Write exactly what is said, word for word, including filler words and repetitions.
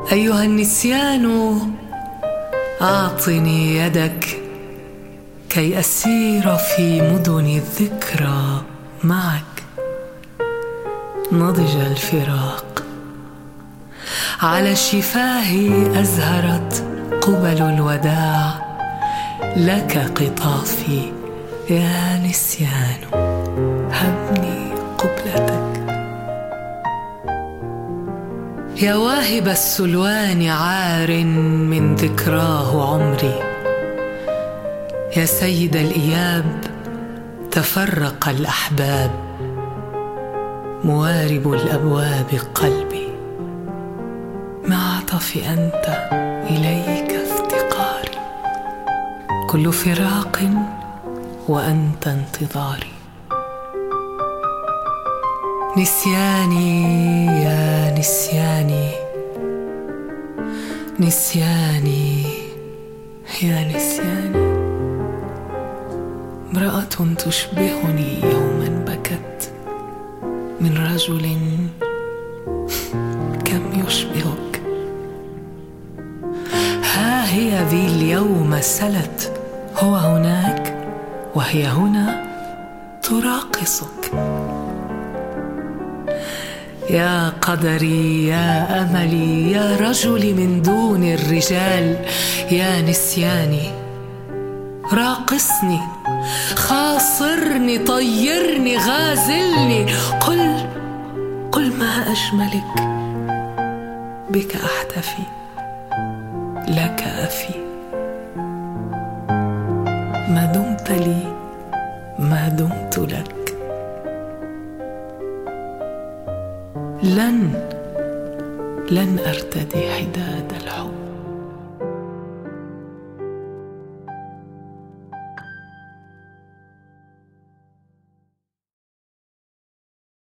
أيها النسيان، أعطني يدك كي أسير في مدن الذكرى معك نضج الفراق. على شفاهي أزهرت قبل الوداع، لك قطافي يا نسيان، هبني قبلتك. يا واهب السلوان عار من ذكراه عمري، يا سيد الإياب تفرق الأحباب، موارب الأبواب قلبي، معطف أنت إليك افتقاري، كل فراق وأنت انتظاري. نسياني يا نسياني، نسياني يا نسياني، امرأة تشبهني يوما بكت من رجل كم يشبهك. ها هي ذي اليوم سلت، هو هناك وهي هنا تراقصك. يا قدري يا أملي يا رجل من دون الرجال، يا نسياني راقصني، خاصرني، طيرني، غازلني، قل قل ما أجملك، بك أحتفي، لك أفي، ما دمت لي ما دمت لك. لن لن أرتدي حداد